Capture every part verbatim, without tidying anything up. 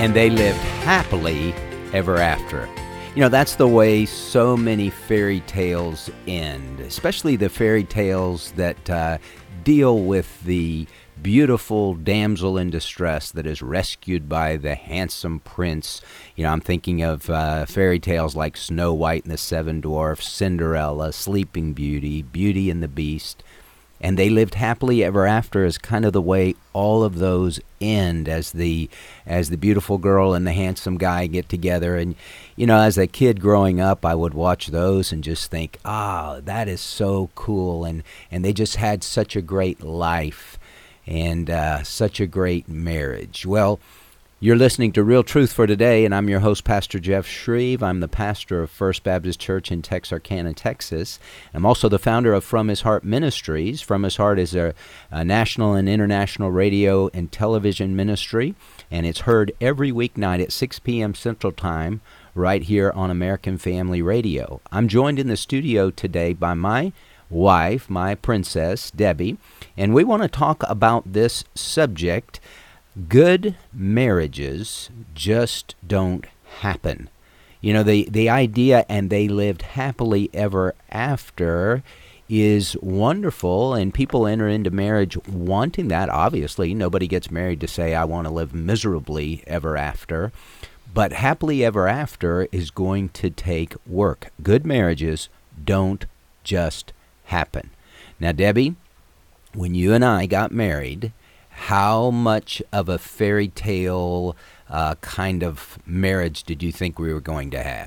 and they lived happily ever after. You know, that's the way so many fairy tales end, especially the fairy tales that uh, deal with the beautiful damsel in distress that is rescued by the handsome prince. You know, I'm thinking of uh, fairy tales like Snow White and the Seven Dwarfs, Cinderella, Sleeping Beauty, Beauty and the Beast. And they lived happily ever after is kind of the way all of those end as the as the beautiful girl and the handsome guy get together. And, you know, as a kid growing up, I would watch those and just think, ah, that is so cool. And, and they just had such a great life and uh, such a great marriage. Well, you're listening to Real Truth for Today, and I'm your host, Pastor Jeff Shreve. I'm the pastor of First Baptist Church in Texarkana, Texas. I'm also the founder of From His Heart Ministries. From His Heart is a, a national and international radio and television ministry, and it's heard every weeknight at six p.m. Central Time right here on American Family Radio. I'm joined in the studio today by my wife, my princess, Debbie, and we want to talk about this subject. Good marriages just don't happen. You know, the, the idea, and they lived happily ever after, is wonderful, and people enter into marriage wanting that. Obviously, nobody gets married to say, I want to live miserably ever after. But happily ever after is going to take work. Good marriages don't just happen. Now, Debbie, when you and I got married, how much of a fairy tale uh, kind of marriage did you think we were going to have?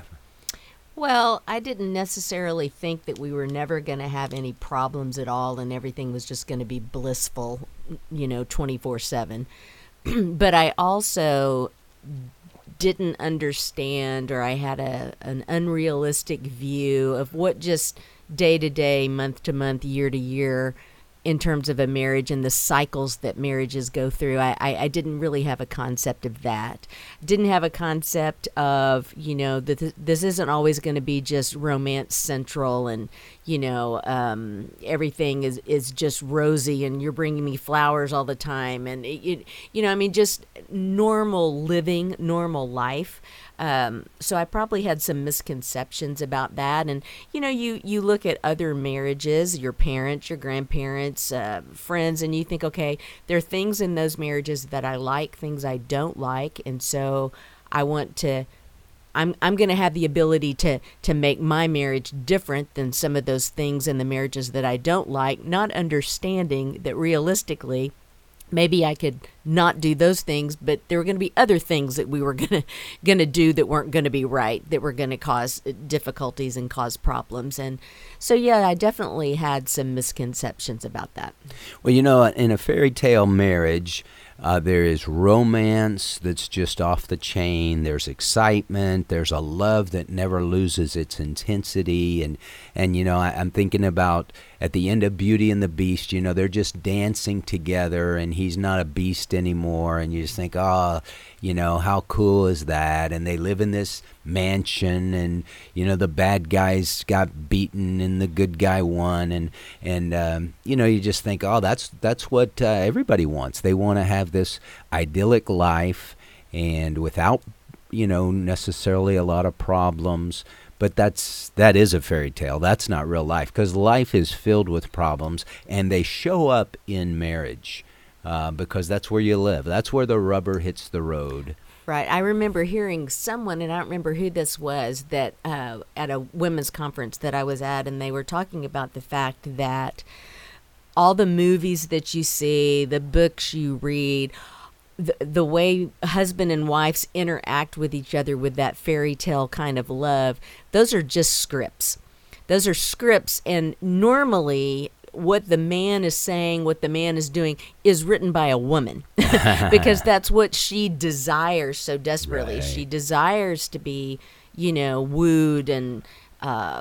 Well, I didn't necessarily think that we were never going to have any problems at all and everything was just going to be blissful, you know, twenty-four seven. But I also didn't understand, or I had a an unrealistic view of what just day to day, month to month, year to year, in terms of a marriage and the cycles that marriages go through. I, I, I didn't really have a concept of that. Didn't have a concept of, you know, that th- this isn't always going to be just romance central and, you know, um, everything is, is just rosy and you're bringing me flowers all the time. And, it, it, you know, I mean, just normal living, normal life. Um, so I probably had some misconceptions about that. And, you know, you, you look at other marriages, your parents, your grandparents, uh, friends, and you think, okay, there are things in those marriages that I like, things I don't like. And so I want to, I'm, I'm going to have the ability to, to make my marriage different than some of those things in the marriages that I don't like, not understanding that realistically, maybe I could not do those things, but there were going to be other things that we were going to going to do that weren't going to be right, that were going to cause difficulties and cause problems. And so, yeah, I definitely had some misconceptions about that. Well, you know, in a fairy tale marriage, uh, there is romance that's just off the chain. There's excitement. There's a love that never loses its intensity. And, and you know, I, I'm thinking about at the end of Beauty and the Beast, you know, they're just dancing together and he's not a beast anymore. And you just think, oh, you know, how cool is that? And they live in this mansion and, you know, the bad guys got beaten and the good guy won. And, and um, you know, you just think, oh, that's, that's what uh, everybody wants. They want to have this idyllic life and without, you know, necessarily a lot of problems. But that's that is a fairy tale. That's not real life, because life is filled with problems, and they show up in marriage uh, because that's where you live. That's where the rubber hits the road. Right. I remember hearing someone, and I don't remember who this was, that uh, at a women's conference that I was at, and they were talking about the fact that all the movies that you see, the books you read, The, the way husband and wives interact with each other with that fairy tale kind of love, those are just scripts. Those are scripts, and normally what the man is saying, what the man is doing, is written by a woman because that's what she desires so desperately. Right. She desires to be, you know, wooed and uh,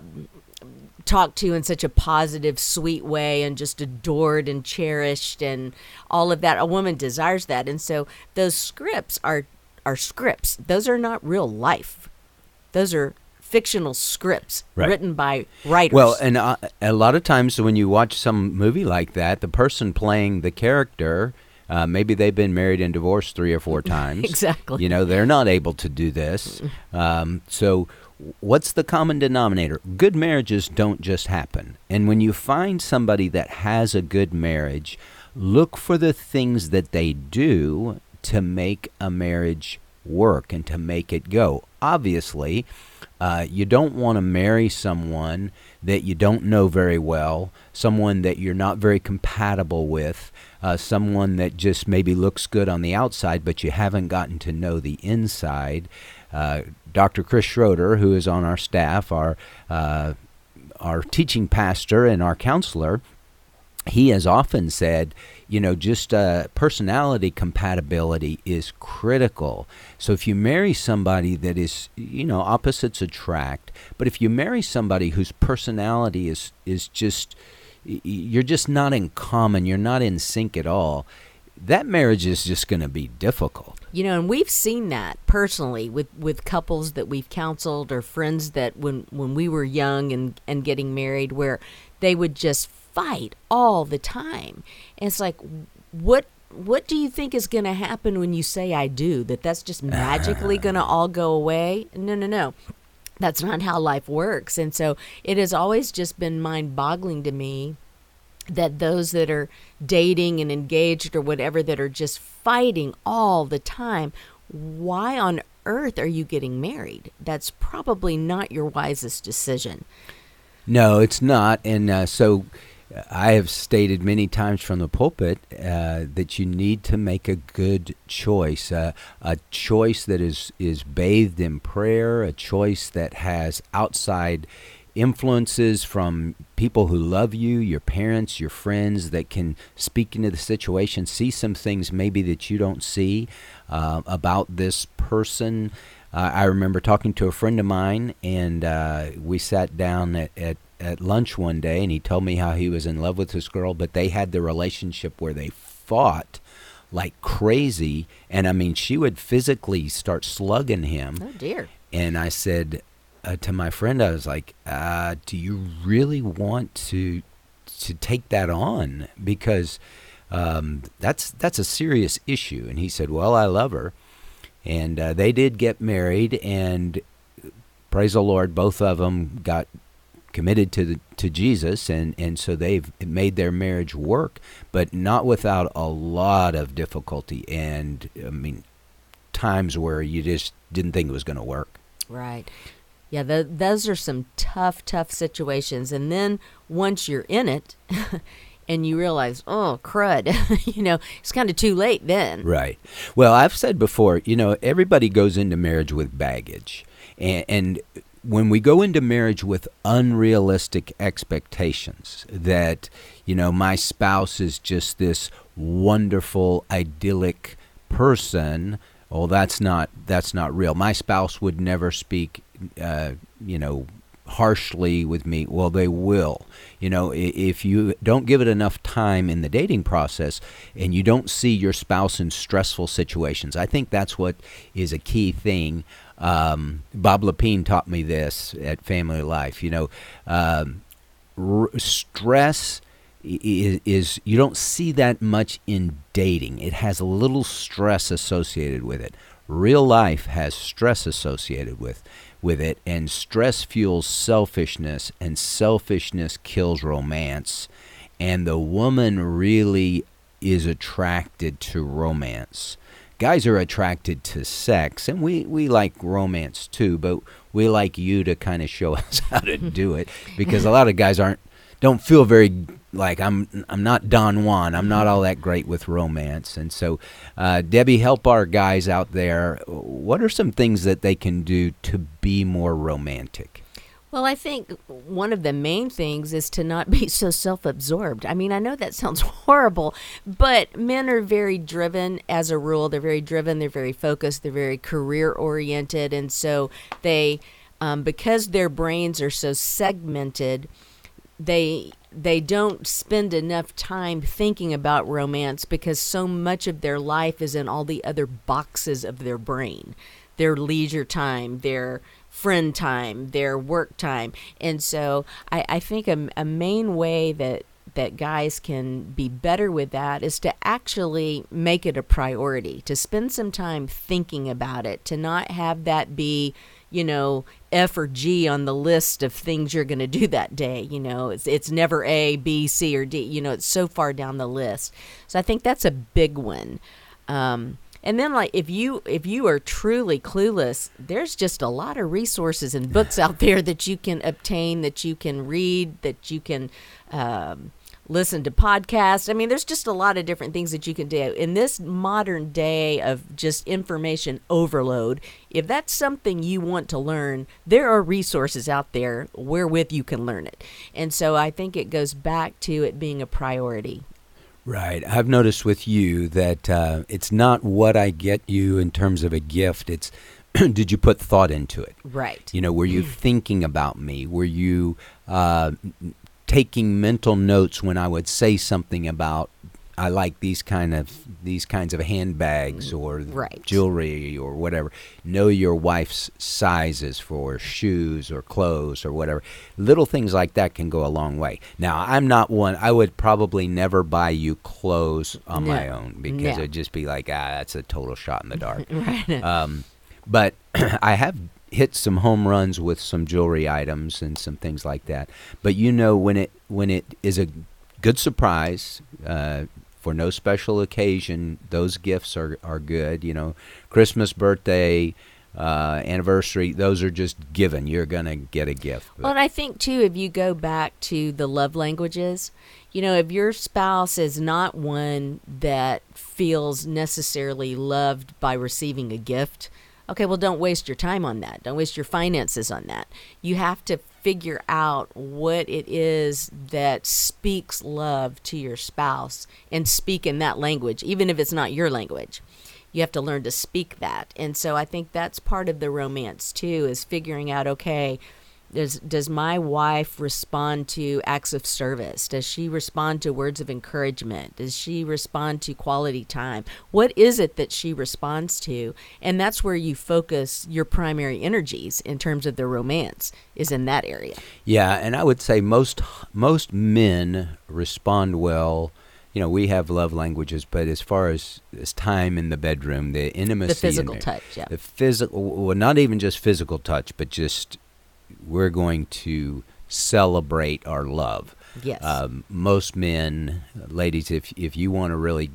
talked to in such a positive, sweet way and just adored and cherished and all of that. A woman desires that. And so those scripts are, are scripts. Those are not real life. Those are fictional scripts right. written by writers. Well, and uh, a lot of times when you watch some movie like that, the person playing the character Uh, maybe they've been married and divorced three or four times. Exactly. You know, they're not able to do this. Um, so what's the common denominator? Good marriages don't just happen. And when you find somebody that has a good marriage, look for the things that they do to make a marriage work and to make it go. Obviously, uh, you don't want to marry someone that you don't know very well, someone that you're not very compatible with, uh, someone that just maybe looks good on the outside, but you haven't gotten to know the inside. Uh, Doctor Chris Schroeder, who is on our staff, our uh, our teaching pastor and our counselor, he has often said, you know, just uh, personality compatibility is critical. So if you marry somebody that is, you know, opposites attract, but if you marry somebody whose personality is is just, you're just not in common, you're not in sync at all, that marriage is just going to be difficult. You know, and we've seen that personally with, with couples that we've counseled or friends that when, when we were young and, and getting married, where they would just fight all the time. And it's like, what what do you think is going to happen when you say I do? That that's just magically going to all go away? No, no, no. That's not how life works. And so it has always just been mind-boggling to me that those that are dating and engaged or whatever that are just fighting all the time, why on earth are you getting married? That's probably not your wisest decision. No, it's not. And uh, so I have stated many times from the pulpit uh, that you need to make a good choice, uh, a choice that is, is bathed in prayer, a choice that has outside influences from people who love you, your parents, your friends, that can speak into the situation, see some things maybe that you don't see uh, about this person. Uh, I remember talking to a friend of mine, and uh, we sat down at, at at lunch one day, and he told me how he was in love with this girl, but they had the relationship where they fought like crazy. And I mean, she would physically start slugging him. Oh, dear. And I said uh, to my friend, I was like, uh, do you really want to to take that on? Because um, that's that's a serious issue. And he said, well, I love her. And uh, they did get married, and praise the Lord, both of them got committed to the, to Jesus, and, and so they've made their marriage work, but not without a lot of difficulty and, I mean, times where you just didn't think it was going to work. Right. Yeah, the, those are some tough, tough situations. And then once you're in it and you realize, oh, crud, you know, it's kind of too late then. Right. Well, I've said before, you know, everybody goes into marriage with baggage. And, and when we go into marriage with unrealistic expectations that, you know, my spouse is just this wonderful, idyllic person, well, that's not that's not real. My spouse would never speak, uh, you know, harshly with me. Well, they will. You know, if you don't give it enough time in the dating process and you don't see your spouse in stressful situations, I think that's what is a key thing. Um, Bob Lepine taught me this at Family Life. You know, um, r- stress is, is, you don't see that much in dating. It has a little stress associated with it. Real life has stress associated with with it, and stress fuels selfishness, and selfishness kills romance. And the woman really is attracted to romance. Guys are attracted to sex, and we, we like romance too, but we like you to kind of show us how to do it, because a lot of guys aren't don't feel very like I'm I'm not Don Juan. I'm not all that great with romance. And so, uh, Debbie, help our guys out there. What are some things that they can do to be more romantic? Well, I think one of the main things is to not be so self-absorbed. I mean, I know that sounds horrible, but men are very driven as a rule. They're very driven. They're very focused. They're very career-oriented. And so they, um, because their brains are so segmented, they they don't spend enough time thinking about romance, because so much of their life is in all the other boxes of their brain. Their leisure time, their friend time, their work time. And so I, I think a, a main way that that guys can be better with that is to actually make it a priority, to spend some time thinking about it, to not have that be, you know, F or G on the list of things you're going to do that day. You know, it's it's never A, B, C, or D. You know, it's so far down the list. So I think that's a big one. Um, and then, like, if you if you are truly clueless, there's just a lot of resources and books out there that you can obtain, that you can read, that you can um, listen to podcasts. I mean, there's just a lot of different things that you can do. In this modern day of just information overload, if that's something you want to learn, there are resources out there wherewith you can learn it. And so I think it goes back to it being a priority. Right. I've noticed with you that uh, it's not what I get you in terms of a gift. It's did you put thought into it? Right. You know, were you thinking about me? Were you uh, taking mental notes when I would say something about I like these kind of these kinds of handbags or right. jewelry or whatever. Know your wife's sizes for shoes or clothes or whatever. Little things like that can go a long way. Now, I'm not one. I would probably never buy you clothes on No. my own because No. it'd just be like, ah, that's a total shot in the dark. Right. Um, but I have hit some home runs with some jewelry items and some things like that. But you know, when it when it is a good surprise, uh, for no special occasion, those gifts are, are good. You know, Christmas, birthday, uh, anniversary, those are just given. You're going to get a gift. Well, and I think, too, if you go back to the love languages, you know, if your spouse is not one that feels necessarily loved by receiving a gift, okay, well, don't waste your time on that. Don't waste your finances on that. You have to figure out what it is that speaks love to your spouse and speak in that language, even if it's not your language. You have to learn to speak that. And so I think that's part of the romance, too, is figuring out, okay, Does does my wife respond to acts of service? Does she respond to words of encouragement? Does she respond to quality time? What is it that she responds to? And that's where you focus your primary energies in terms of the romance, is in that area. Yeah, and I would say most most men respond well. You know, we have love languages, but as far as, as time in the bedroom, the intimacy, The physical in touch, yeah. the physical, well, not even just physical touch, but just we're going to celebrate our love. Yes. Um, most men, ladies, if if you want to really,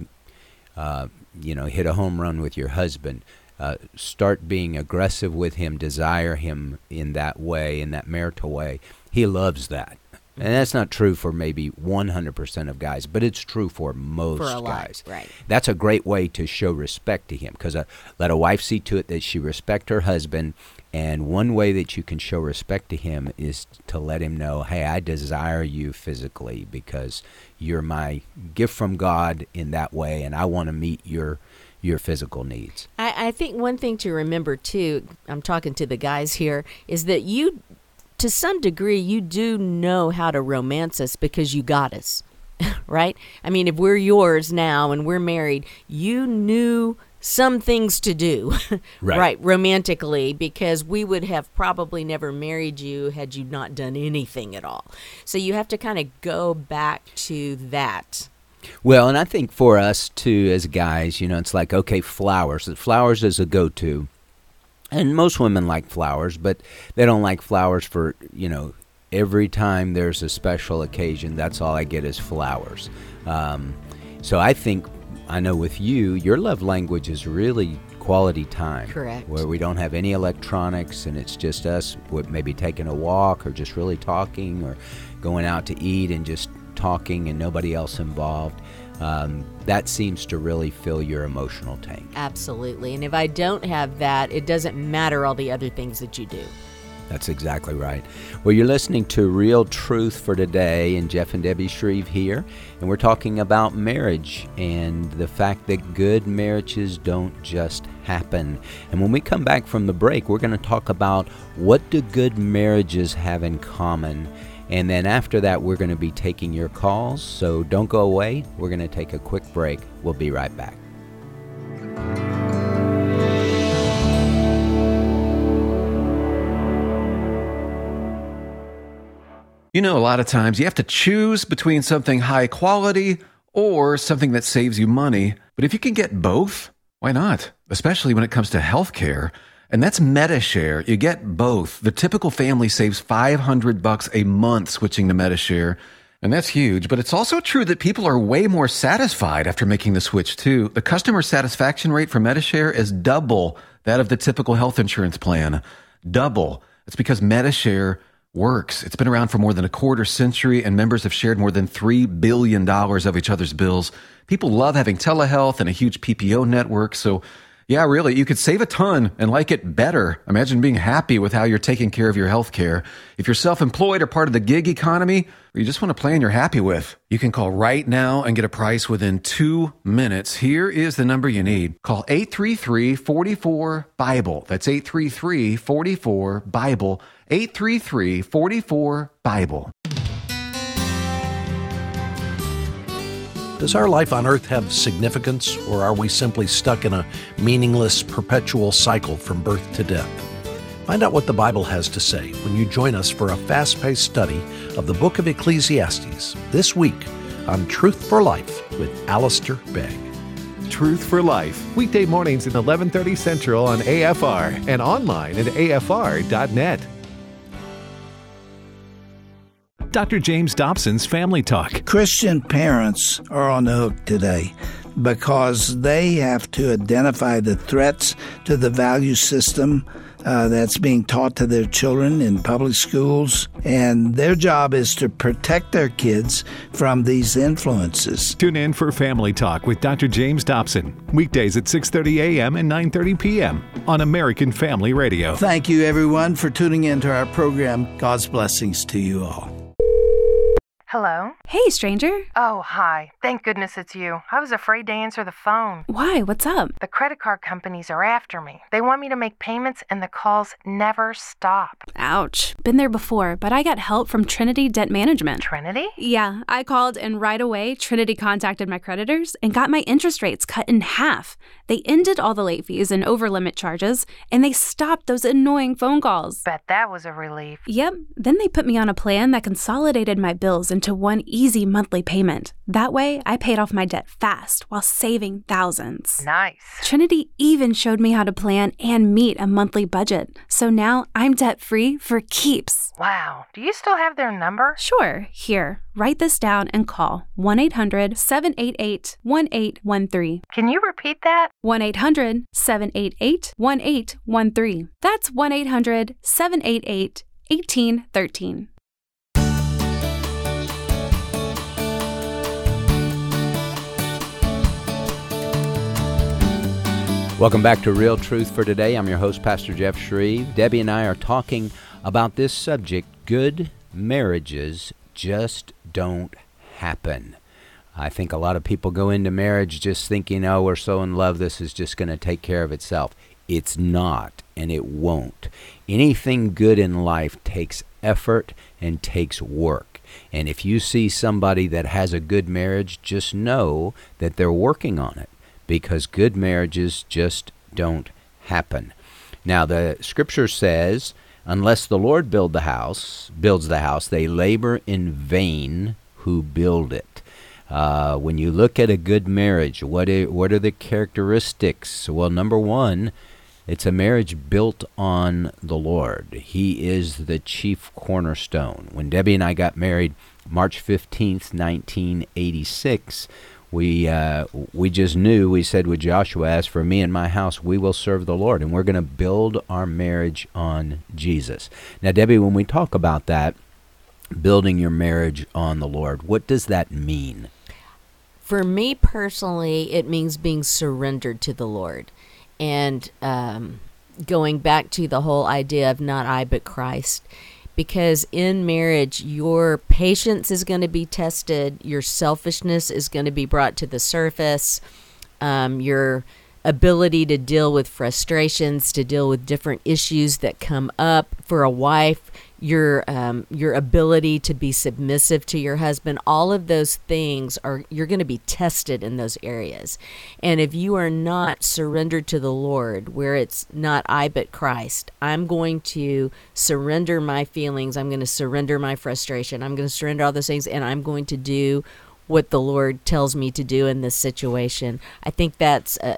uh, you know, hit a home run with your husband, uh, start being aggressive with him, desire him in that way, in that marital way. He loves that. And that's not true for maybe one hundred percent of guys, but it's true for most For a lot, guys. right. That's a great way to show respect to him, because uh, let a wife see to it that she respect her husband, and one way that you can show respect to him is to let him know, hey, I desire you physically because you're my gift from God in that way, and I want to meet your your physical needs. I, I think one thing to remember, too, I'm talking to the guys here, is that you, to some degree, you do know how to romance us because you got us, right? I mean, if we're yours now and we're married, you knew some things to do, Right. right, romantically, because we would have probably never married you had you not done anything at all. So you have to kind of go back to that. Well, and I think for us, too, as guys, you know, it's like, okay, flowers. Flowers is a go-to. And most women like flowers, but they don't like flowers for, you know, every time there's a special occasion, that's all I get is flowers. Um, so I think, I know with you, your love language is really quality time. Correct. Where we don't have any electronics and it's just us with maybe taking a walk or just really talking or going out to eat and just talking and nobody else involved. Um, that seems to really fill your emotional tank. Absolutely. And if I don't have that, it doesn't matter all the other things that you do. That's exactly right. Well, you're listening to Real Truth for Today, and Jeff and Debbie Shreve here, and we're talking about marriage and the fact that good marriages don't just happen. And when we come back from the break, we're going to talk about what do good marriages have in common. And then after that, we're going to be taking your calls, so don't go away. We're going to take a quick break. We'll be right back. You know, a lot of times you have to choose between something high quality or something that saves you money. But if you can get both, why not? Especially when it comes to healthcare. And that's MediShare. You get both. The typical family saves five hundred bucks a month switching to MediShare. And that's huge. But it's also true that people are way more satisfied after making the switch too. The customer satisfaction rate for MediShare is double that of the typical health insurance plan. Double. It's because MediShare works. It's been around for more than a quarter century, and members have shared more than three billion dollars of each other's bills. People love having telehealth and a huge P P O network. So yeah, really, you could save a ton and like it better. Imagine being happy with how you're taking care of your health care. If you're self-employed or part of the gig economy, or you just want a plan you're happy with, you can call right now and get a price within two minutes. Here is the number you need. Call eight three three, four four, BIBLE. That's eight three three, four four, BIBLE. eight three three, four four, BIBLE. Does our life on earth have significance, or are we simply stuck in a meaningless, perpetual cycle from birth to death? Find out what the Bible has to say when you join us for a fast-paced study of the book of Ecclesiastes this week on Truth for Life with Alistair Begg. Truth for Life, weekday mornings at eleven thirty Central on A F R and online at A F R dot net. Doctor James Dobson's Family Talk. Christian parents are on the hook today because they have to identify the threats to the value system uh, that's being taught to their children in public schools, and their job is to protect their kids from these influences. Tune in for Family Talk with Doctor James Dobson, weekdays at six thirty a.m. and nine thirty p.m. on American Family Radio. Thank you, everyone, for tuning into our program. God's blessings to you all. Hello? Hey, stranger. Oh, hi. Thank goodness it's you. I was afraid to answer the phone. Why? What's up? The credit card companies are after me. They want me to make payments and the calls never stop. Ouch. Been there before, but I got help from Trinity Debt Management. Trinity? Yeah, I called and right away Trinity contacted my creditors and got my interest rates cut in half. They ended all the late fees and over-limit charges, and they stopped those annoying phone calls. Bet that was a relief. Yep. Then they put me on a plan that consolidated my bills into one easy monthly payment. That way, I paid off my debt fast while saving thousands. Nice. Trinity even showed me how to plan and meet a monthly budget. So now I'm debt-free for keeps. Wow. Do you still have their number? Sure. Here, write this down and call one eight hundred, seven eight eight, one eight one three. Can you repeat that? one eight hundred, seven eight eight, one eight one three. That's one eight hundred, seven eight eight, one eight one three. Welcome back to Real Truth for Today. I'm your host, Pastor Jeff Shreve. Debbie and I are talking about this subject: good marriages just don't happen. I think a lot of people go into marriage just thinking, oh, we're so in love, this is just going to take care of itself. It's not, and it won't. Anything good in life takes effort and takes work. And if you see somebody that has a good marriage, just know that they're working on it, because good marriages just don't happen. Now, the scripture says, unless the Lord build the house, builds the house, they labor in vain who build it. Uh, when you look at a good marriage, what are, what are the characteristics? Well, number one, it's a marriage built on the Lord. He is the chief cornerstone. When Debbie and I got married March fifteenth, nineteen eighty-six, we uh, we just knew, we said with Joshua, as for me and my house, we will serve the Lord, and we're going to build our marriage on Jesus. Now, Debbie, when we talk about that, building your marriage on the Lord, what does that mean? For me personally, it means being surrendered to the Lord. And um, going back to the whole idea of not I, but Christ. Because in marriage, your patience is going to be tested. Your selfishness is going to be brought to the surface. Um, your ability to deal with frustrations, to deal with different issues that come up. For a wife, your um, your ability to be submissive to your husband, all of those things are, you're going to be tested in those areas. And if you are not surrendered to the Lord, where it's not I but Christ, I'm going to surrender my feelings, I'm going to surrender my frustration, I'm going to surrender all those things, and I'm going to do what the Lord tells me to do in this situation. I think that's uh,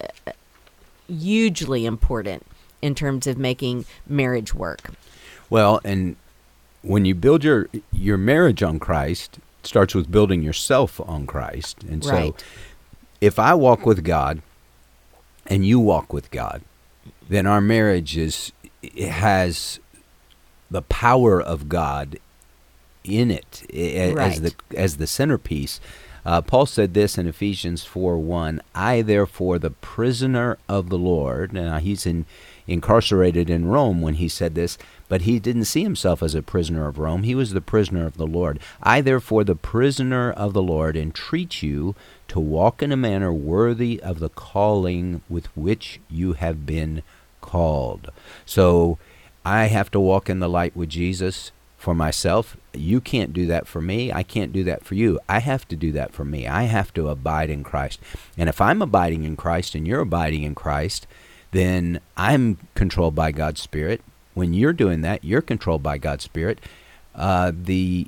hugely important in terms of making marriage work. Well, and when you build your your marriage on Christ, it starts with building yourself on Christ. And so Right. if I walk with God and you walk with God, then our marriage is it has the power of God in it a- Right. as the as the centerpiece. Uh, Paul said this in Ephesians four one, I therefore, the prisoner of the Lord. Now he's in incarcerated in Rome when he said this, but he didn't see himself as a prisoner of Rome. He was the prisoner of the Lord. I therefore, the prisoner of the Lord, entreat you to walk in a manner worthy of the calling with which you have been called. So I have to walk in the light with Jesus for myself. You can't do that for me. I can't do that for you. I have to do that for me. I have to abide in Christ. And if I'm abiding in Christ and you're abiding in Christ, then I'm controlled by God's Spirit. When you're doing that, you're controlled by God's Spirit. Uh, the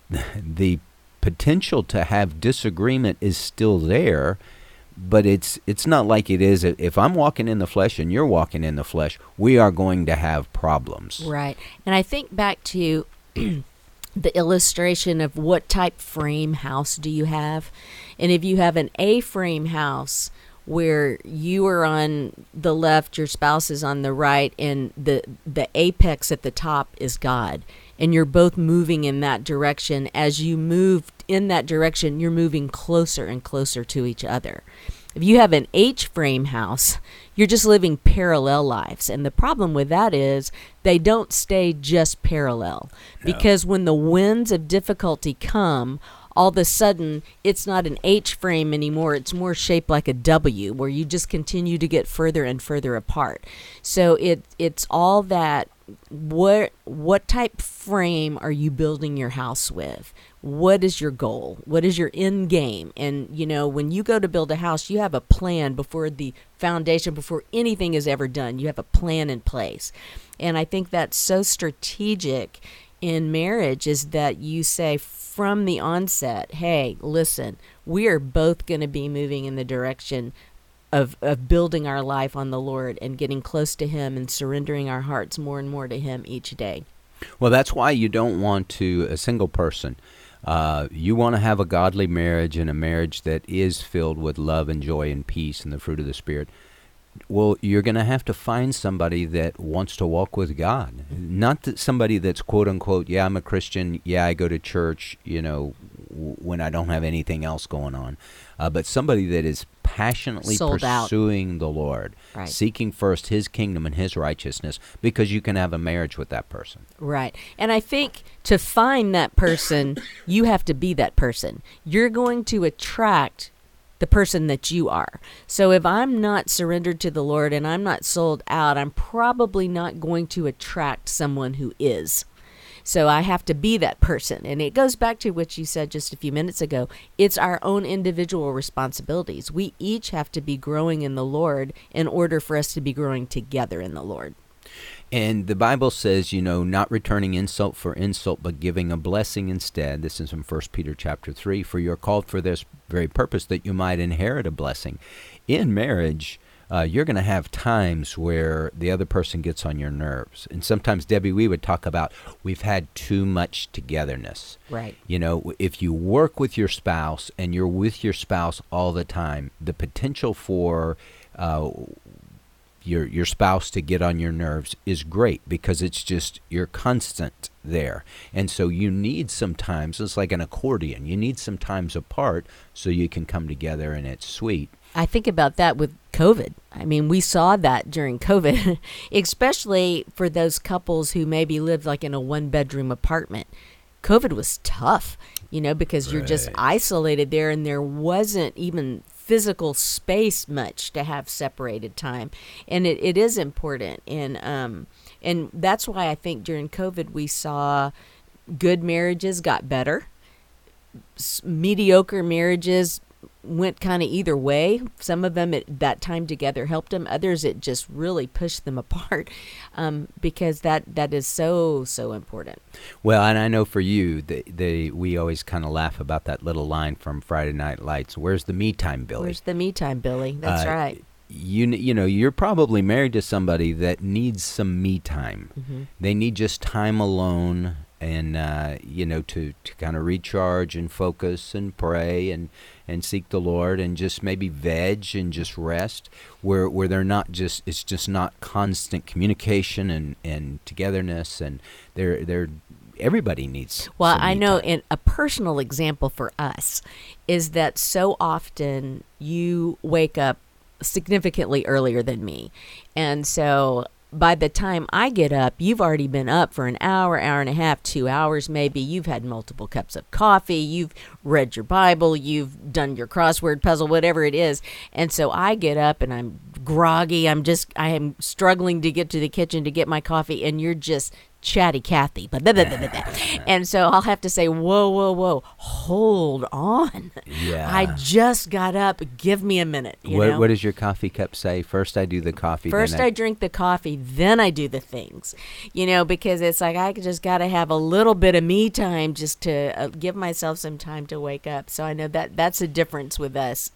the potential to have disagreement is still there, but it's it's not like it is if I'm walking in the flesh and you're walking in the flesh, we are going to have problems. Right. And I think back to the illustration of what type frame house do you have? And if you have an A-frame house where you are on the left, your spouse is on the right, and the the apex at the top is God, and you're both moving in that direction. As you move in that direction, you're moving closer and closer to each other. If you have an H-frame house, you're just living parallel lives. And the problem with that is they don't stay just parallel. No. Because when the winds of difficulty come, all of a sudden, it's not an H frame anymore. It's more shaped like a W, where you just continue to get further and further apart. So it it's all that, what what type frame are you building your house with? What is your goal? What is your end game? And, you know, when you go to build a house, you have a plan before the foundation, before anything is ever done. You have a plan in place. And I think that's so strategic in marriage, is that you say from the onset, hey, listen, we are both going to be moving in the direction of, of building our life on the Lord and getting close to Him and surrendering our hearts more and more to Him each day. Well, that's why you don't want to, a single person, uh, you want to have a godly marriage and a marriage that is filled with love and joy and peace and the fruit of the Spirit. Well, you're going to have to find somebody that wants to walk with God. Not that somebody that's quote unquote, yeah, I'm a Christian, yeah, I go to church, you know, w- when I don't have anything else going on. Uh, but somebody that is passionately Sold out. pursuing the Lord, Right. seeking first His kingdom and His righteousness, because you can have a marriage with that person. Right. And I think to find that person, you have to be that person. You're going to attract the person that you are. So if I'm not surrendered to the Lord and I'm not sold out, I'm probably not going to attract someone who is. So I have to be that person. And it goes back to what you said just a few minutes ago. It's our own individual responsibilities. We each have to be growing in the Lord in order for us to be growing together in the Lord. And the Bible says, you know, not returning insult for insult, but giving a blessing instead. This is in First Peter chapter three. For you're called for this very purpose, that you might inherit a blessing. In marriage, uh, you're going to have times where the other person gets on your nerves. And sometimes, Debbie, we would talk about we've had too much togetherness. Right. You know, if you work with your spouse and you're with your spouse all the time, the potential for uh, your your spouse to get on your nerves is great, because it's just, you're constant there. And so you need sometimes, it's like an accordion, you need some times apart so you can come together and it's sweet. I think about that with COVID. I mean, we saw that during COVID, especially for those couples who maybe lived like in a one-bedroom apartment. COVID was tough, you know, because you're just Right. isolated there, and there wasn't even physical space much to have separated time, and it, it is important. And um, and that's why I think during COVID we saw good marriages got better, S- mediocre marriages went kind of either way. Some of them at that time together helped them. Others it just really pushed them apart, um, because that that is so so important. Well, and I know for you, the, the we always kind of laugh about that little line from Friday Night Lights. Where's the me time, Billy? Where's the me time, Billy? That's Uh, right. You kn- you know, you're probably married to somebody that needs some me time. Mm-hmm. They need just time alone, and uh, you know, to, to kind of recharge and focus and pray and, and seek the Lord, and just maybe veg and just rest, where where they're not just it's just not constant communication and, and togetherness, and they're they're everybody needs. Well, some I me know time. in a personal example for us is that so often you wake up significantly earlier than me. And so by the time I get up, you've already been up for an hour, hour and a half, two hours maybe. You've had multiple cups of coffee. You've read your Bible. You've done your crossword puzzle, whatever it is. And so I get up and I'm groggy. I'm just, I am struggling to get to the kitchen to get my coffee, and you're just chatty Cathy. Blah, blah, blah, blah, blah. And so I'll have to say, whoa, whoa, whoa, hold on. Yeah. I just got up. Give me a minute. You What, know? what does your coffee cup say? First I do the coffee. First then I drink the coffee, then I do the things, you know, because it's like I just got to have a little bit of me time just to uh, give myself some time to wake up. So I know that that's a difference with us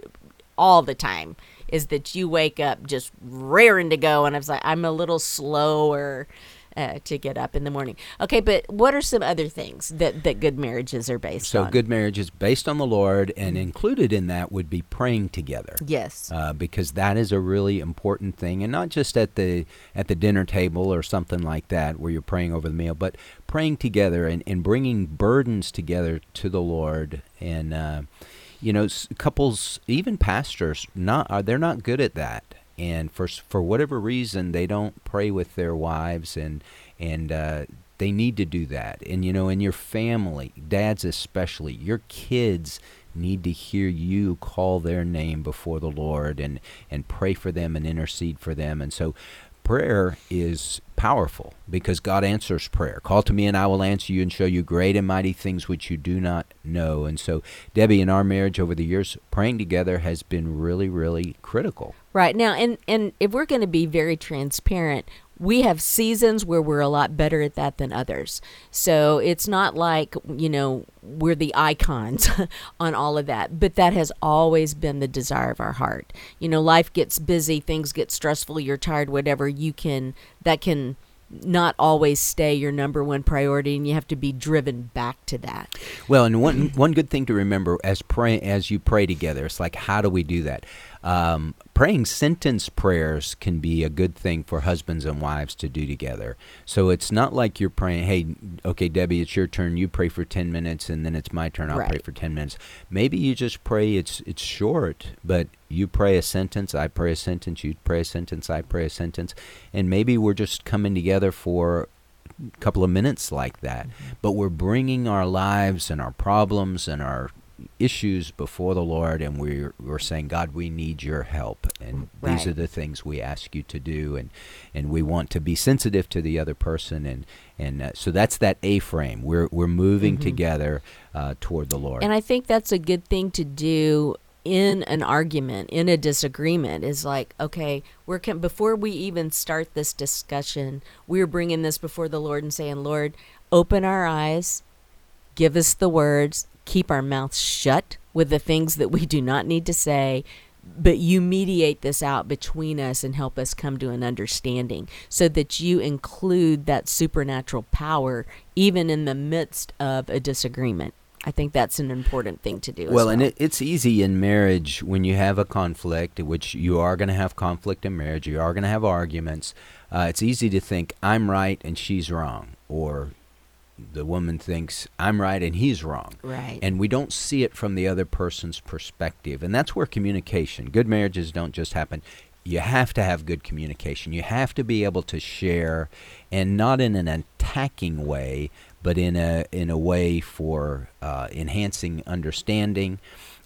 all the time, is that you wake up just raring to go, and I was like, I'm a little slower Uh, to get up in the morning. Okay, but what are some other things that, that good marriages are based So on? good marriage is based on the Lord, and included in that would be praying together. Yes. Uh, because that is a really important thing, and not just at the at the dinner table or something like that where you're praying over the meal, but praying together and, and bringing burdens together to the Lord. And uh, you know, s- couples, even pastors, not are they're not good at that. And for s- for whatever reason, they don't pray with their wives, and and uh, they need to do that. And you know, in your family, dads especially, your kids need to hear you call their name before the Lord, and and pray for them and intercede for them. And so, prayer is powerful because God answers prayer. Call to me and I will answer you and show you great and mighty things which you do not know. And so, Debbie, in our marriage over the years, praying together has been really, really critical. Right. Now, and, and if we're going to be very transparent, we have seasons where we're a lot better at that than others. So it's not like, you know, we're the icons on all of that, but that has always been the desire of our heart. You know, life gets busy, things get stressful, you're tired, whatever, you can, that can not always stay your number one priority, and you have to be driven back to that. Well, and one one good thing to remember as pray as you pray together, it's like, how do we do that? Um, praying sentence prayers can be a good thing for husbands and wives to do together. So it's not like you're praying, hey, okay, Debbie, it's your turn. You pray for ten minutes, and then it's my turn. I'll Right. pray for ten minutes. Maybe you just pray. It's it's short, but you pray a sentence, I pray a sentence, you pray a sentence, I pray a sentence, and maybe we're just coming together for a couple of minutes like that. Mm-hmm. But we're bringing our lives and our problems and our issues before the Lord, and we're we're saying, God, we need your help, and Right. these are the things we ask you to do, and and we want to be sensitive to the other person, and and uh, so that's that A frame. We're we're moving Mm-hmm. together uh, toward the Lord. And I think that's a good thing to do in an argument, in a disagreement, is like, okay, we're com- before we even start this discussion, we're bringing this before the Lord and saying, Lord, open our eyes, give us the words, keep our mouths shut with the things that we do not need to say, but you mediate this out between us and help us come to an understanding, so that you include that supernatural power even in the midst of a disagreement. I think that's an important thing to do. as Well, well. and it, it's easy in marriage when you have a conflict, which you are going to have conflict in marriage, you are going to have arguments. Uh, it's easy to think, I'm right and she's wrong, or the woman thinks, I'm right and he's wrong. Right. And we don't see it from the other person's perspective. And that's where communication, good marriages don't just happen. You have to have good communication. You have to be able to share, and not in an attacking way, but in a in a way for uh, enhancing understanding.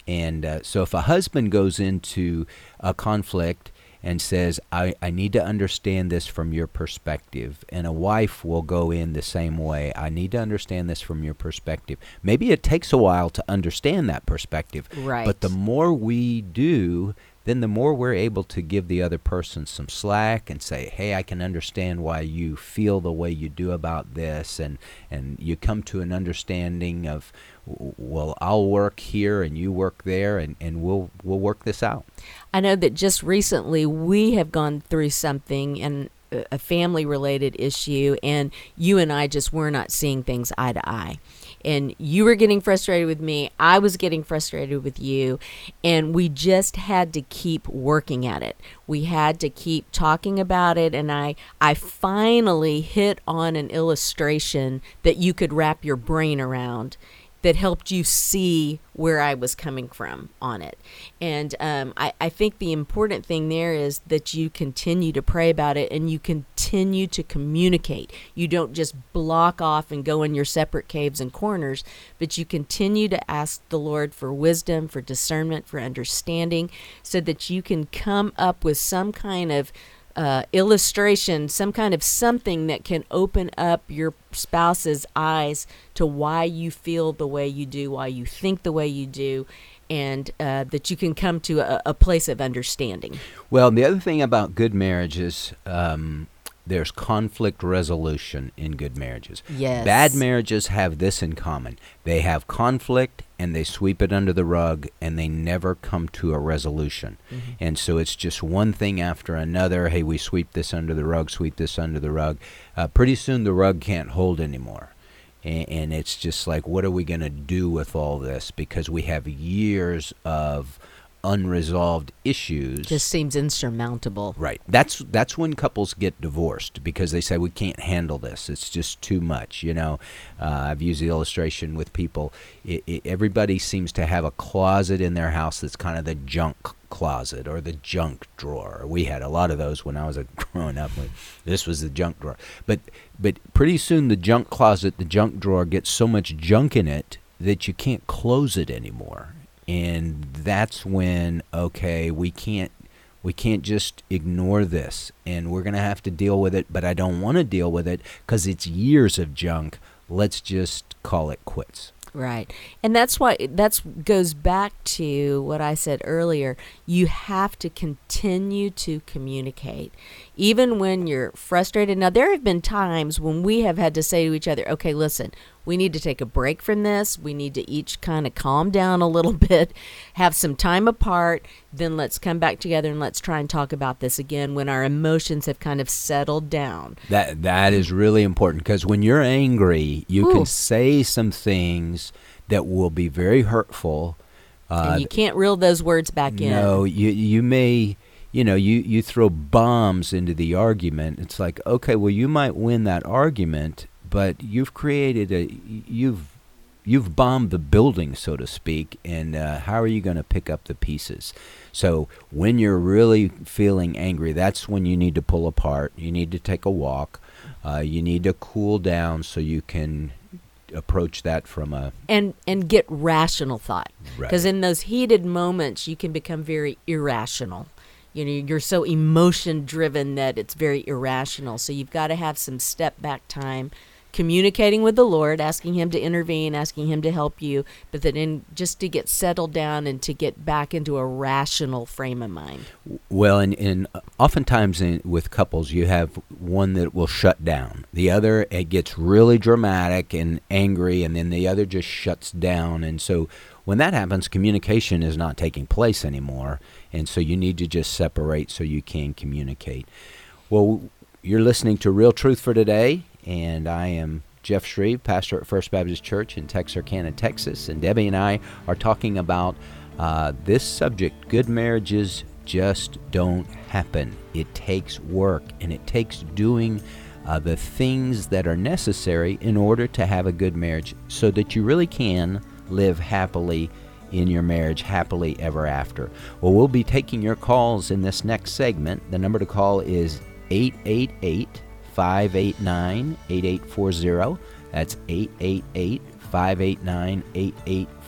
And uh, so if a husband goes into a conflict and says, I, I need to understand this from your perspective, and a wife will go in the same way, I need to understand this from your perspective. Maybe it takes a while to understand that perspective, right. but the more we do, then the more we're able to give the other person some slack and say, hey, I can understand why you feel the way you do about this, and, and you come to an understanding of, well, I'll work here and you work there, and, and we'll we'll work this out. I know that just recently we have gone through something, and a family-related issue, and you and I just were not seeing things eye to eye. And you were getting frustrated with me, I was getting frustrated with you, and we just had to keep working at it. We had to keep talking about it, and I, I finally hit on an illustration that you could wrap your brain around that helped you see where I was coming from on it. And um, I, I think the important thing there is that you continue to pray about it and you continue to communicate. You don't just block off and go in your separate caves and corners, but you continue to ask the Lord for wisdom, for discernment, for understanding, so that you can come up with some kind of Uh, illustration, some kind of something that can open up your spouse's eyes to why you feel the way you do, why you think the way you do, and uh, that you can come to a, a place of understanding. Well, the other thing about good marriages, um, there's conflict resolution in good marriages. Yes. Bad marriages have this in common. They have conflict and they sweep it under the rug and they never come to a resolution. Mm-hmm. And so it's just one thing after another. Hey, we sweep this under the rug, sweep this under the rug. Uh, pretty soon the rug can't hold anymore. And, and it's just like, what are we going to do with all this? Because we have years of unresolved issues. Just seems insurmountable. Right. That's that's when couples get divorced, because they say, we can't handle this. It's just too much. You know, uh, I've used the illustration with people. It, it, everybody seems to have a closet in their house that's kind of the junk closet or the junk drawer. We had a lot of those when I was a growing up. This was the junk drawer. But but pretty soon the junk closet, the junk drawer gets so much junk in it that you can't close it anymore. And that's when, okay, we can't we can't just ignore this, and we're going to have to deal with it, but I don't want to deal with it because it's years of junk. Let's just call it quits. Right. And that's why that's goes back to what I said earlier. You have to continue to communicate. Even when you're frustrated. Now, there have been times when we have had to say to each other, okay, listen, we need to take a break from this. We need to each kind of calm down a little bit, have some time apart, then let's come back together and let's try and talk about this again when our emotions have kind of settled down. That That is really important, because when you're angry, you Ooh. can say some things that will be very hurtful. Uh, and you can't reel those words back in. No, you you may, you know, you, you throw bombs into the argument. It's like, okay, well, you might win that argument, but you've created a, you've you've bombed the building, so to speak, and uh, how are you going to pick up the pieces? So when you're really feeling angry, that's when you need to pull apart. You need to take a walk. Uh, you need to cool down so you can approach that from a... And, and get rational thought. Because Right. in those heated moments, you can become very irrational. You know, you're so emotion-driven that it's very irrational. So you've got to have some step-back time, communicating with the Lord, asking Him to intervene, asking Him to help you, but then in, just to get settled down and to get back into a rational frame of mind. Well, and, and oftentimes in, with couples, you have one that will shut down. The other, it gets really dramatic and angry, and then the other just shuts down. And so when that happens, communication is not taking place anymore, and so you need to just separate so you can communicate. Well, you're listening to Real Truth for Today, and I am Jeff Shreve, pastor at First Baptist Church in Texarkana, Texas, and Debbie and I are talking about uh, this subject. Good marriages just don't happen. It takes work, and it takes doing uh, the things that are necessary in order to have a good marriage so that you really can live happily in your marriage, happily ever after. Well, we'll be taking your calls in this next segment. The number to call is eight eight eight, five eight nine, eight eight four zero. That's eight eight eight, five eight nine, eight eight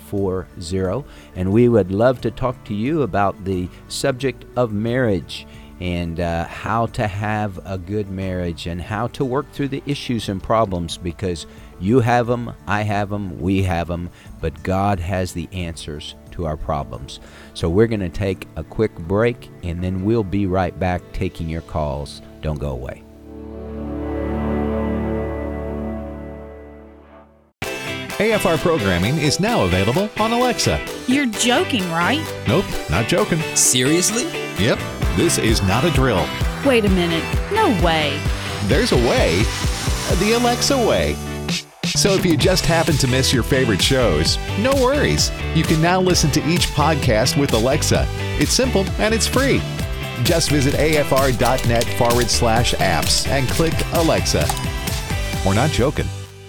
four zero. And we would love to talk to you about the subject of marriage and uh, how to have a good marriage and how to work through the issues and problems, because you have them, I have them, we have them, but God has the answers to our problems. So we're going to take a quick break, and then we'll be right back taking your calls. Don't go away. A F R programming is now available on Alexa. You're joking, right? Nope, not joking. Seriously? Yep, this is not a drill. Wait a minute. No way. There's a way, the Alexa way. So if you just happen to miss your favorite shows, no worries. You can now listen to each podcast with Alexa. It's simple and it's free. Just visit afr.net forward slash apps and click Alexa. We're not joking.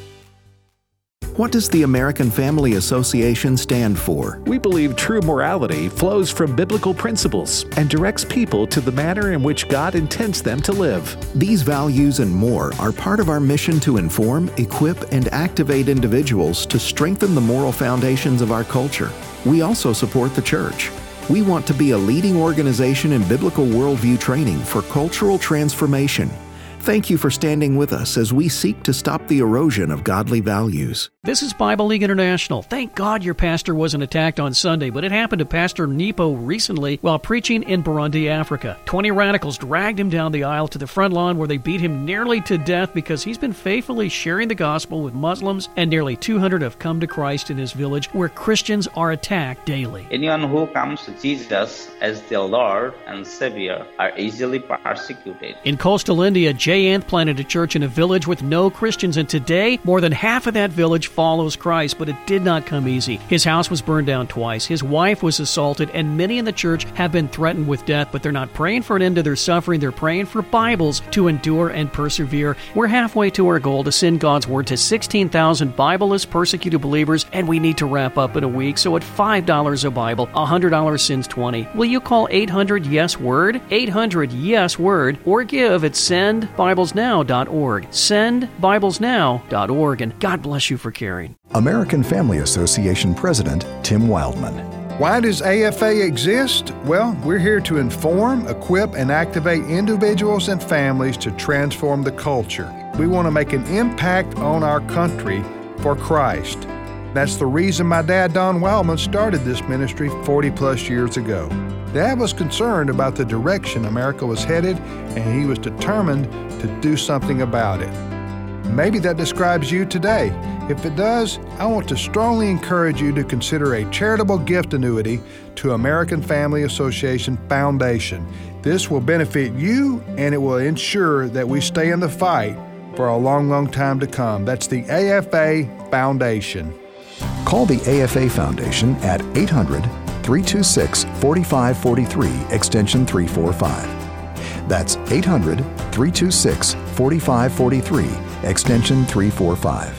What does the American Family Association stand for? We believe true morality flows from biblical principles and directs people to the manner in which God intends them to live. These values and more are part of our mission to inform, equip, and activate individuals to strengthen the moral foundations of our culture. We also support the church. We want to be a leading organization in biblical worldview training for cultural transformation. Thank you for standing with us as we seek to stop the erosion of godly values. This is Bible League International. Thank God your pastor wasn't attacked on Sunday, but it happened to Pastor Nepo recently while preaching in Burundi, Africa. Twenty radicals dragged him down the aisle to the front lawn where they beat him nearly to death because he's been faithfully sharing the gospel with Muslims, and nearly two hundred have come to Christ in his village where Christians are attacked daily. Anyone who comes to Jesus as their Lord and Savior are easily persecuted. In coastal India, Jay Anth planted a church in a village with no Christians, and today more than half of that village follows Christ, but it did not come easy. His house was burned down twice, his wife was assaulted, and many in the church have been threatened with death, but they're not praying for an end to their suffering. They're praying for Bibles to endure and persevere. We're halfway to our goal to send God's Word to sixteen thousand Bibleless persecuted believers, and we need to wrap up in a week, so at five dollars a Bible, one hundred dollars sends twenty. Will you call eight hundred yes word? eight hundred yes word, or give at send bibles now dot org. send bibles now dot org, and God bless you for caring. American Family Association President Tim Wildman. Why does A F A exist? Well, we're here to inform, equip, and activate individuals and families to transform the culture. We want to make an impact on our country for Christ. That's the reason my dad, Don Wildman, started this ministry forty plus years ago. Dad was concerned about the direction America was headed, and he was determined to do something about it. Maybe that describes you today. If it does, I want to strongly encourage you to consider a charitable gift annuity to American Family Association Foundation. This will benefit you, and it will ensure that we stay in the fight for a long, long time to come. That's the A F A Foundation. Call the A F A Foundation at eight hundred, three two six, four five four three, extension three forty-five. That's eight hundred, three two six, four five four three, extension three forty-five.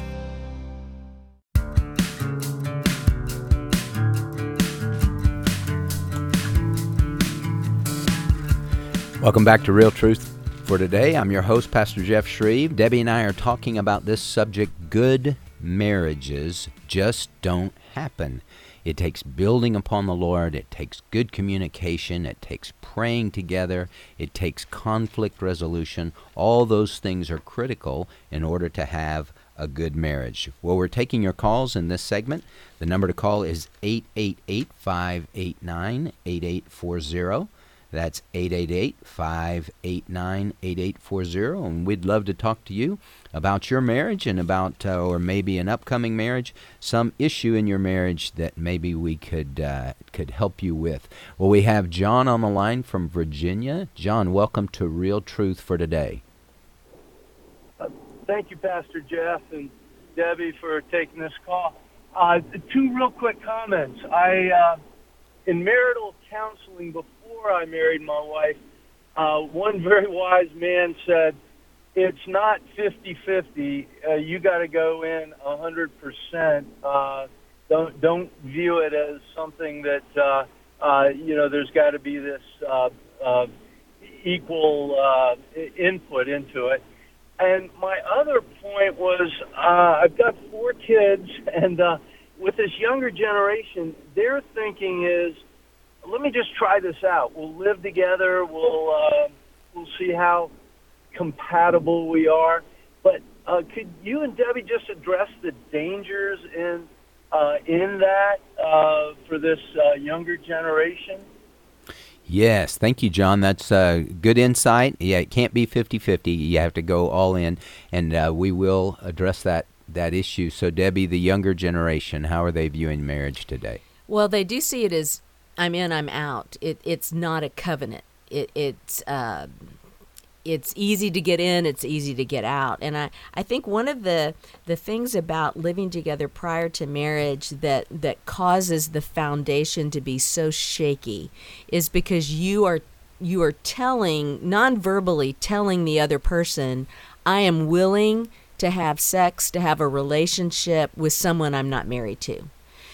Welcome back to Real Truth for Today. I'm your host, Pastor Jeff Shreve. Debbie and I are talking about this subject: good marriages just don't happen. It takes building upon the Lord. It takes good communication. It takes praying together. It takes conflict resolution. All those things are critical in order to have a good marriage. Well, we're taking your calls in this segment. The number to call is eight eight eight, five eight nine, eight eight four zero. That's eight eight eight, five eight nine, eight eight four zero, and we'd love to talk to you about your marriage and about, uh, or maybe an upcoming marriage, some issue in your marriage that maybe we could uh, could help you with. Well, we have John on the line from Virginia. John, welcome to Real Truth for Today. Uh, thank you, Pastor Jeff and Debbie, for taking this call. Uh, two real quick comments. I, uh, in marital counseling before I married my wife, uh, one very wise man said, it's not fifty-fifty. Uh, you got to go in one hundred percent. Uh, don't don't view it as something that, uh, uh, you know, there's got to be this uh, uh, equal uh, input into it. And my other point was, uh, I've got four kids, and uh, with this younger generation, their thinking is, let me just try this out. We'll live together. We'll uh, we'll see how compatible we are. But uh, could you and Debbie just address the dangers in uh, in that uh, for this uh, younger generation? Yes, thank you, John. That's uh, good insight. Yeah, it can't be fifty-fifty. You have to go all in, and uh, we will address that, that issue. So, Debbie, the younger generation, how are they viewing marriage today? Well, they do see it as I'm in, I'm out. It, it's not a covenant. It, it's uh, it's easy to get in, it's easy to get out. And I, I think one of the the things about living together prior to marriage that, that causes the foundation to be so shaky is because you are you are telling, non-verbally telling the other person, I am willing to have sex, to have a relationship with someone I'm not married to.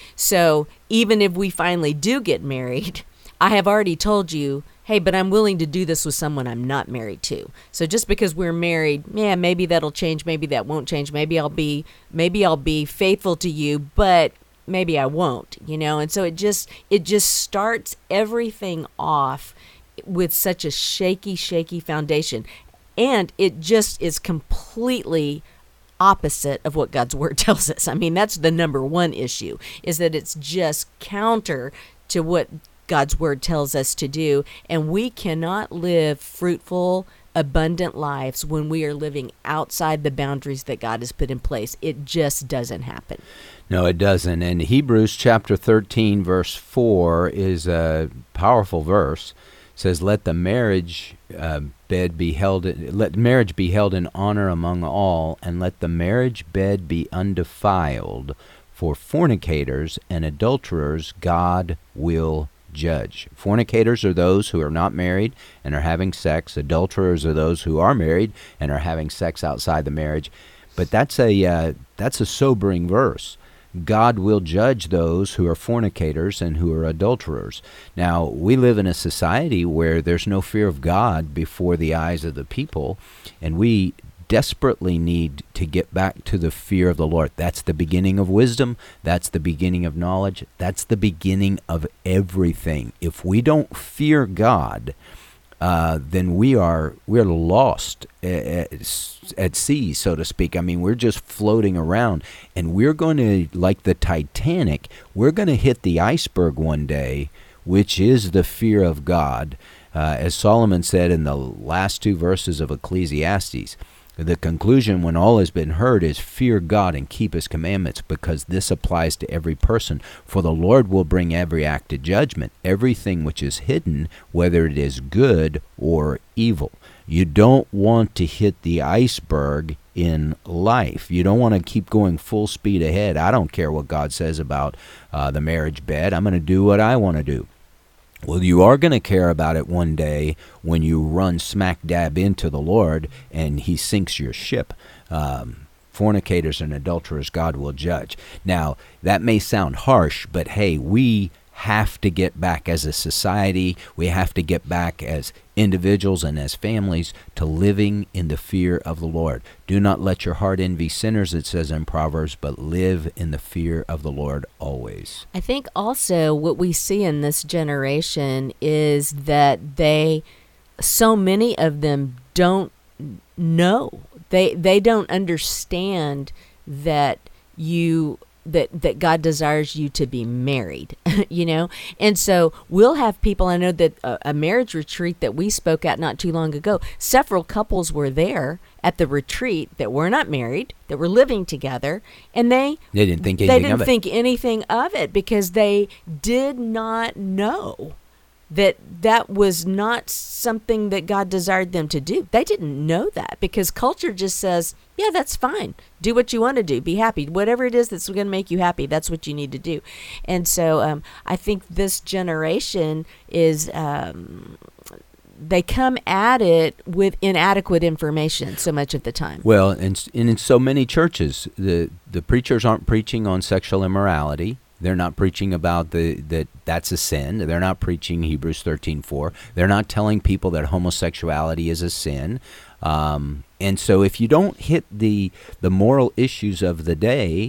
So even if we finally do get married, I have already told you, hey, but I'm willing to do this with someone I'm not married to. So just because we're married, yeah, maybe that'll change, maybe that won't change. Maybe I'll be maybe I'll be faithful to you, but maybe I won't, you know? And so it just it just starts everything off with such a shaky, shaky foundation. And it just is completely opposite of what God's word tells us. I mean, that's the number one issue, is that it's just counter to what God's word tells us to do, and we cannot live fruitful, abundant lives when we are living outside the boundaries that God has put in place. It just doesn't happen. No, it doesn't. And Hebrews chapter thirteen, verse four is a powerful verse. It says, "Let the marriage uh, bed be held. Let marriage be held in honor among all, and let the marriage bed be undefiled. For fornicators and adulterers, God will judge." Fornicators are those who are not married and are having sex. Adulterers are those who are married and are having sex outside the marriage. But that's a uh, that's a sobering verse. God will judge those who are fornicators and who are adulterers. Now, we live in a society where there's no fear of God before the eyes of the people, and we desperately need to get back to the fear of the Lord. That's the beginning of wisdom. That's the beginning of knowledge. That's the beginning of everything. If we don't fear God, uh, then we are we're lost at, at sea, so to speak. I mean, we're just floating around, and we're going to, like the Titanic, we're going to hit the iceberg one day, which is the fear of God. Uh, as Solomon said in the last two verses of Ecclesiastes, the conclusion when all has been heard is fear God and keep his commandments, because this applies to every person. For the Lord will bring every act to judgment, everything which is hidden, whether it is good or evil. You don't want to hit the iceberg in life. You don't want to keep going full speed ahead. I don't care what God says about uh, the marriage bed. I'm going to do what I want to do. Well, you are going to care about it one day when you run smack dab into the Lord and he sinks your ship. Um, fornicators and adulterers God will judge. Now, that may sound harsh, but hey, we have to get back as a society, we have to get back as individuals and as families to living in the fear of the Lord. Do not let your heart envy sinners, it says in Proverbs, but live in the fear of the Lord always. I think also what we see in this generation is that they, so many of them don't know. They they don't understand that you that that God desires you to be married, you know? And so we'll have people, I know that a, a marriage retreat that we spoke at not too long ago, several couples were there at the retreat that were not married, that were living together, and they they didn't think anything they didn't of it. think anything of it because they did not know that that was not something that God desired them to do. They didn't know that because culture just says, yeah, that's fine. Do what you want to do. Be happy. Whatever it is that's going to make you happy, that's what you need to do. And so um, I think this generation is, um, they come at it with inadequate information so much of the time. Well, and, and in so many churches, the, the preachers aren't preaching on sexual immorality. They're not preaching about the that that's a sin. They're not preaching Hebrews thirteen four. They're not telling people that homosexuality is a sin. Um, and so if you don't hit the the moral issues of the day,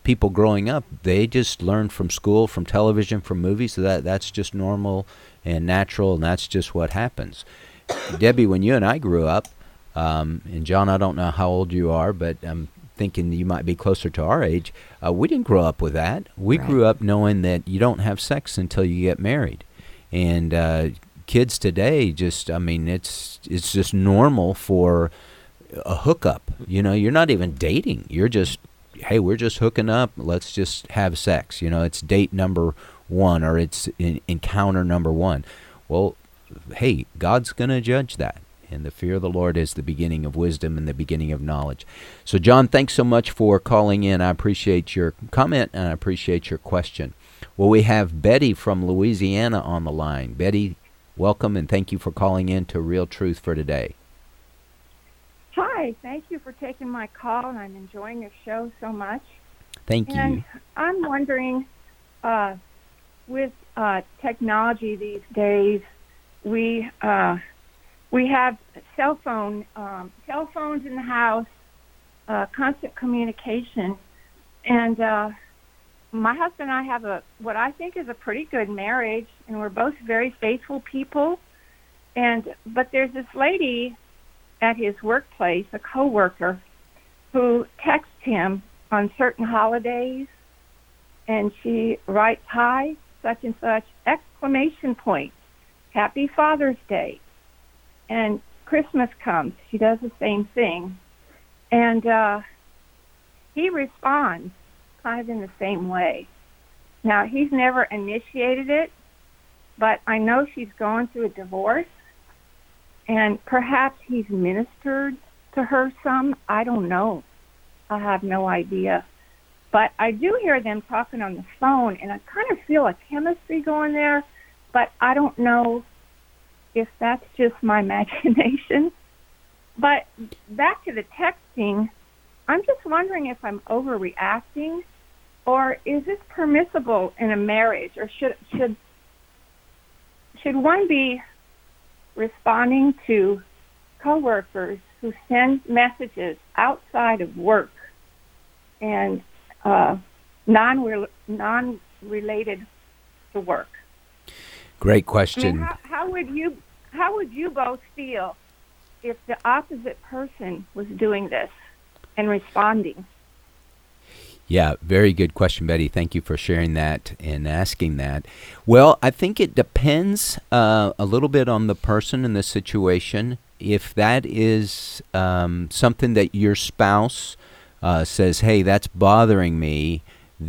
people growing up, they just learn from school, from television, from movies. So that that's just normal and natural, and that's just what happens. Debbie, when you and I grew up, um, and John, I don't know how old you are, but I'm thinking you might be closer to our age. Uh, we didn't grow up with that. We Right. grew up knowing that you don't have sex until you get married. And uh, kids today just, I mean, it's it's just normal for a hookup. You know, you're not even dating. You're just, hey, we're just hooking up. Let's just have sex. You know, it's date number one, or it's in, encounter number one. Well, hey, God's going to judge that. And the fear of the Lord is the beginning of wisdom and the beginning of knowledge. So, John, thanks so much for calling in. I appreciate your comment, and I appreciate your question. Well, we have Betty from Louisiana on the line. Betty, welcome, and thank you for calling in to Real Truth for Today. Hi, thank you for taking my call, and I'm enjoying your show so much. Thank and you. I'm wondering, uh, with uh, technology these days, we uh, we have cell phone um, cell phones in the house, uh, constant communication, and uh, my husband and I have a what I think is a pretty good marriage, and we're both very faithful people. And but there's this lady at his workplace, a coworker, who texts him on certain holidays, and she writes, "Hi, such and such, exclamation point, Happy Father's Day." And Christmas comes, she does the same thing. And uh, he responds kind of in the same way. Now, he's never initiated it, but I know she's going through a divorce, and perhaps he's ministered to her some. I don't know. I have no idea. But I do hear them talking on the phone, and I kind of feel a chemistry going there, but I don't know if that's just my imagination. But back to the texting, I'm just wondering if I'm overreacting, or is this permissible in a marriage, or should should should one be responding to coworkers who send messages outside of work and uh, non non related to work? Great question. I mean, how, how would you how would you both feel if the opposite person was doing this and responding? Yeah, very good question, Betty. Thank you for sharing that and asking that. Well, I think it depends uh, a little bit on the person and the situation. If that is um, something that your spouse uh, says, hey, that's bothering me,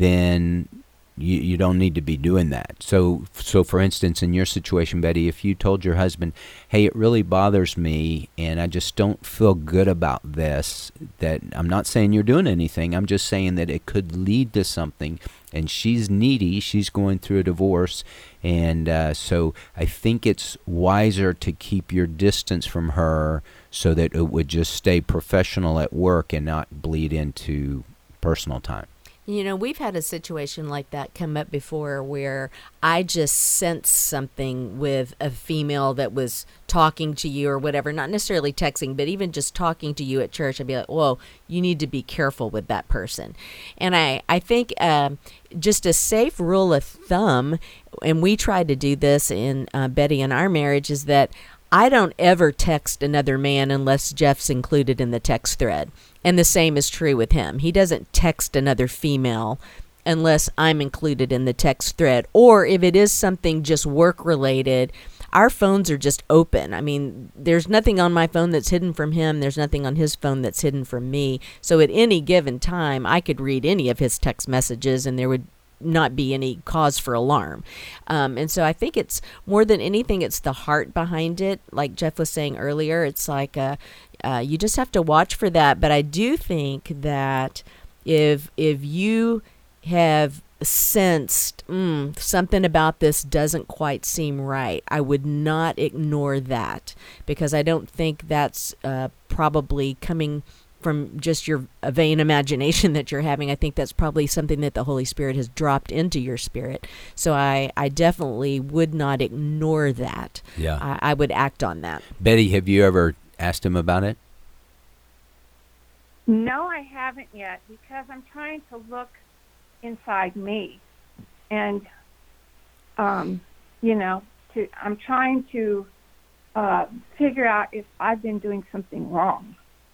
then you, you don't need to be doing that. So, so for instance, in your situation, Betty, if you told your husband, hey, it really bothers me and I just don't feel good about this, that I'm not saying you're doing anything, I'm just saying that it could lead to something, and she's needy, she's going through a divorce, and uh, so I think it's wiser to keep your distance from her so that it would just stay professional at work and not bleed into personal time. You know, we've had a situation like that come up before where I just sensed something with a female that was talking to you or whatever, not necessarily texting, but even just talking to you at church. I'd be like, whoa, you need to be careful with that person. And I, I think um, just a safe rule of thumb, and we tried to do this in uh, Betty and our marriage, is that I don't ever text another man unless Jeff's included in the text thread. And the same is true with him. He doesn't text another female unless I'm included in the text thread. Or if it is something just work related, our phones are just open. I mean, there's nothing on my phone that's hidden from him. There's nothing on his phone that's hidden from me. So at any given time, I could read any of his text messages and there would not be any cause for alarm. Um, and so I think it's more than anything, it's the heart behind it. Like Jeff was saying earlier, it's like uh, uh, you just have to watch for that. But I do think that if if you have sensed mm, something about this doesn't quite seem right, I would not ignore that, because I don't think that's uh, probably coming from just your vain imagination that you're having. I think that's probably something that the Holy Spirit has dropped into your spirit. So I, I definitely would not ignore that. Yeah. I, I would act on that. Betty, have you ever asked him about it? No, I haven't yet, because I'm trying to look inside me. And, um, you know, to, I'm trying to uh, figure out if I've been doing something wrong.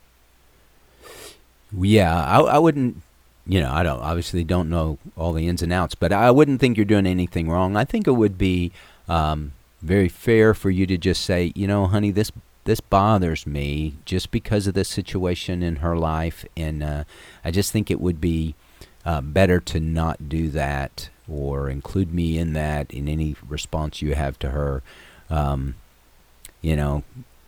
Yeah, I, I wouldn't, you know, I don't obviously don't know all the ins and outs, but I wouldn't think you're doing anything wrong. I think it would be um, very fair for you to just say, you know, honey, this this bothers me just because of this situation in her life, and uh, I just think it would be uh, better to not do that or include me in that in any response you have to her. Um, you know,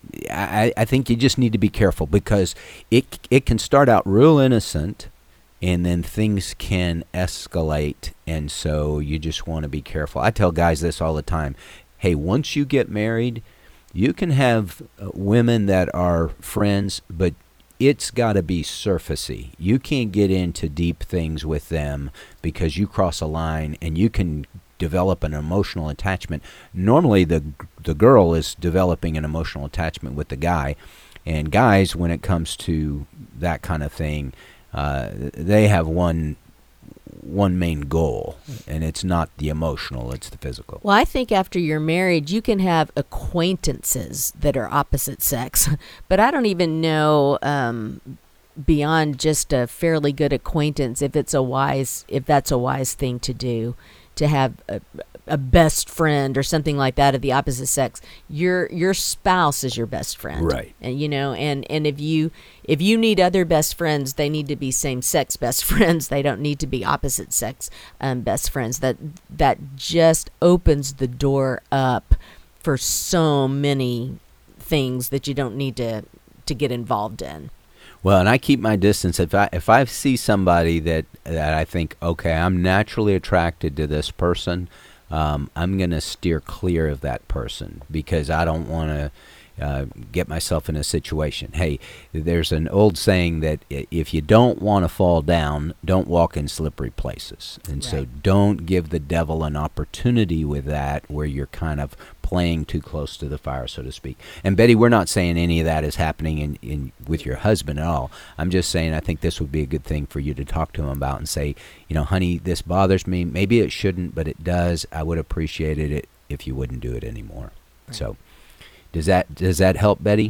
I, I think you just need to be careful because it it can start out real innocent, and then things can escalate, and so you just want to be careful. I tell guys this all the time. Hey, once you get married, you can have uh, women that are friends, but it's got to be surfacey. You can't get into deep things with them because you cross a line, and you can develop an emotional attachment. Normally, the the girl is developing an emotional attachment with the guy, and guys, when it comes to that kind of thing, uh, they have one one main goal, and it's not the emotional, it's the physical. Well, I think after you're married, you can have acquaintances that are opposite sex, but I don't even know um, beyond just a fairly good acquaintance if it's a wise, if that's a wise thing to do, to have a, a best friend or something like that of the opposite sex. Your your spouse is your best friend, right? And you know, and and if you if you need other best friends, they need to be same sex best friends. They don't need to be opposite sex um, best friends. That that just opens the door up for so many things that you don't need to to get involved in. Well, and I keep my distance. If I if I see somebody that, that I think, okay, I'm naturally attracted to this person, um, I'm going to steer clear of that person because I don't want to uh, get myself in a situation. Hey, there's an old saying that if you don't want to fall down, don't walk in slippery places. And right. So don't give the devil an opportunity with that where you're kind of playing too close to the fire, so to speak. And Betty, we're not saying any of that is happening in, in with your husband at all. I'm just saying I think this would be a good thing for you to talk to him about and say, you know, honey, this bothers me. Maybe it shouldn't, but it does. I would appreciate it if you wouldn't do it anymore. Right. So does that does that help, Betty?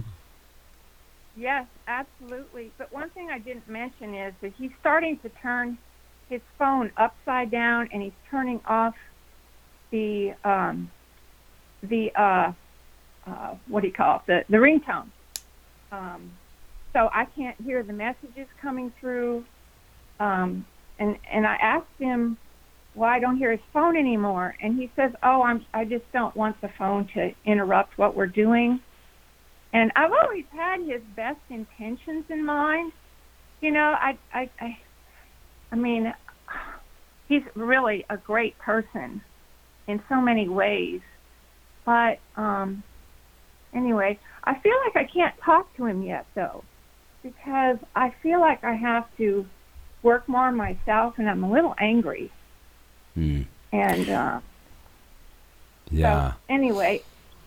Yes, absolutely. But one thing I didn't mention is that he's starting to turn his phone upside down, and he's turning off the um, the uh, uh, what do you call it? The the ringtone. Um, so I can't hear the messages coming through. Um, and and I asked him why I don't hear his phone anymore, and he says, "Oh, I'm I just don't want the phone to interrupt what we're doing." And I've always had his best intentions in mind. You know, I I I, I mean, he's really a great person in so many ways. But um, anyway, I feel like I can't talk to him yet, though, because I feel like I have to work more on myself, and I'm a little angry. Mm. And uh, yeah. So anyway.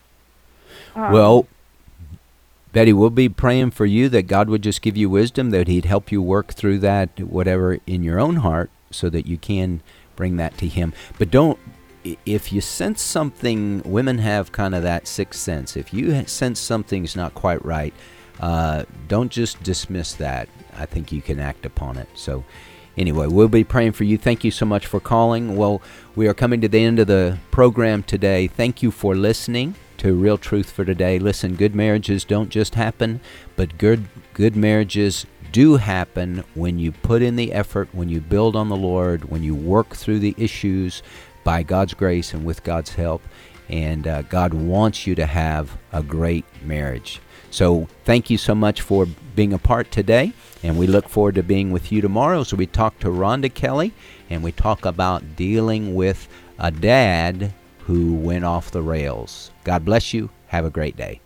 Um, well, Betty, we'll be praying for you that God would just give you wisdom, that He'd help you work through that, whatever in your own heart, so that you can bring that to Him. But don't. If you sense something, women have kind of that sixth sense. If you sense something's not quite right, uh, don't just dismiss that. I think you can act upon it. So anyway, we'll be praying for you. Thank you so much for calling. Well, we are coming to the end of the program today. Thank you for listening to Real Truth for Today. Listen, good marriages don't just happen, but good good marriages do happen when you put in the effort, when you build on the Lord, when you work through the issues by God's grace and with God's help. And uh, God wants you to have a great marriage. So thank you so much for being a part today, and we look forward to being with you tomorrow. So we talk to Rhonda Kelly, and we talk about dealing with a dad who went off the rails. God bless you. Have a great day.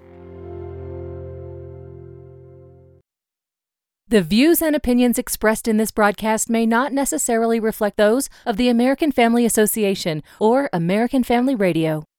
The views and opinions expressed in this broadcast may not necessarily reflect those of the American Family Association or American Family Radio.